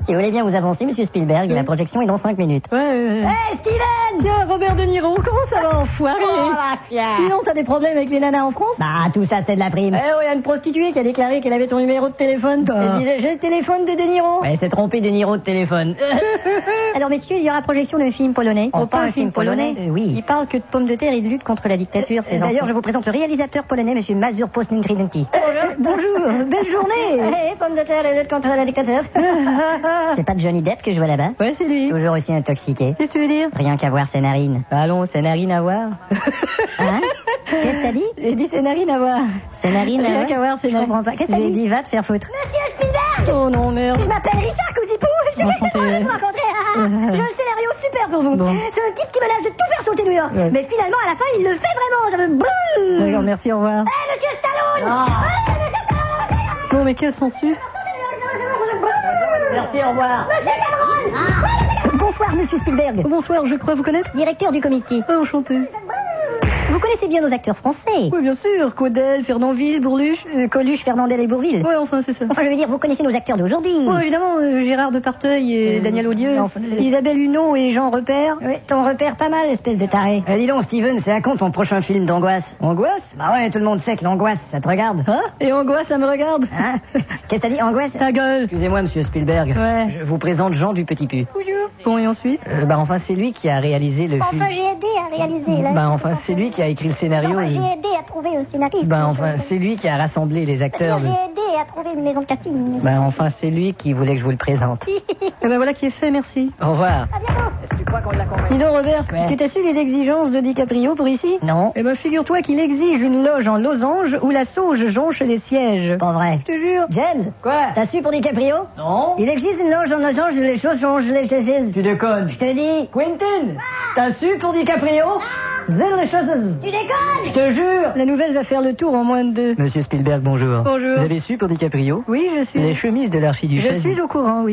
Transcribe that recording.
Si vous voulez bien vous avancer, monsieur Spielberg, la projection est dans 5 minutes. Ouais. Hey, Steven! Tiens, Robert De Niro, comment ça va, enfoiré? Oh, la fière! Sinon, t'as des problèmes avec les nanas en France? Bah, tout ça, c'est de la prime. Il y a une prostituée qui a déclaré qu'elle avait ton numéro de téléphone. Elle disait, j'ai le téléphone de Niro. Ouais, c'est trompé de Niro de téléphone. Alors, messieurs, il y aura projection d'un film polonais. Oh, pas un film polonais? Oui. Il parle que de pommes de terre et de lutte contre la dictature. D'ailleurs, je vous présente le réalisateur polonais, monsieur Mazur Postninkridenti. Bonjour, belle journée. Pommes de terre et lutte contre la dictature. C'est pas Johnny Depp que je vois là-bas? Ouais, c'est lui. Toujours aussi intoxiqué. Qu'est-ce que tu veux dire? Rien qu'à voir ses narines. Allons, c'est narine à voir. Hein? Qu'est-ce que t'as dit? J'ai dit c'est narine à voir. C'est narine à voir? Rien qu'à voir, c'est Je comprends pas. Qu'est-ce que t'as dit? J'ai dit va te faire foutre. Monsieur Spielberg! Oh non, merde. Je m'appelle Richard Cousipou. Je suis Enchanté. très heureux de vous rencontrer. J'ai un scénario super pour vous. Bon. C'est un type qui menace de tout faire sauter New York. Ouais. Mais finalement, à la fin, il le fait vraiment. Ça me brûle. D'accord, merci, au revoir. Hey, monsieur Stallone! Hey, monsieur Stallone! Non, mais quelle censure? Merci, au revoir. Monsieur Cameron! Bonsoir, monsieur Spielberg. Bonsoir, je crois vous connaître. Directeur du comité. Enchanté. Vous connaissez bien nos acteurs français. Oui, bien sûr. Caudel, Fernandville, Bourluche. Coluche, Fernandel et Bourville. Ouais, enfin, c'est ça. Enfin, je veux dire, vous connaissez nos acteurs d'aujourd'hui. Oh, évidemment, Gérard Departeuil et Daniel Audieux. Enfin, Isabelle Huneau et Jean Repère. Oui, t'en repères pas mal, espèce de taré. Dis donc, Steven, c'est à quand ton prochain film d'angoisse? Angoisse? Bah ouais, tout le monde sait que l'angoisse, ça te regarde. Hein? Et Angoisse, ça me regarde. Hein? Qu'est-ce que t'as dit, angoisse? Ta gueule. Excusez-moi, monsieur Spielberg. Ouais. Je vous présente Jean du Petit Pu. Bon, et ensuite? Enfin, c'est lui qui a réalisé le film. Enfin, j'ai aidé à réaliser. Là. Enfin, c'est lui qui a écrit le scénario. Enfin, j'ai aidé à trouver un scénariste. C'est lui qui a rassemblé les acteurs. J'ai aidé à trouver une maison de casting. C'est lui qui voulait que je vous le présente. Eh ben voilà qui est fait, merci. Au revoir. À bientôt. Est-ce que tu crois qu'on l'a convaincu? Dis donc, Robert, Ouais. est-ce que t'as su les exigences de DiCaprio pour ici? Non. Eh ben, figure-toi qu'il exige une loge en losange où la sauge jonche les sièges. Pas vrai. Je te jure. James? Quoi? T'as su pour DiCaprio? Non. Il existe une loge en losange, les choses changent les choses. Tu déconnes. Je te dis. Quentin, t'as su pour DiCaprio? Zéro les choses. Tu déconnes? Je te jure. La nouvelle va faire le tour en moins de 2. Monsieur Spielberg, bonjour. Bonjour. Vous avez su pour DiCaprio? Oui, je suis. Les chemises de l'archiduchesse. Je suis au courant, oui.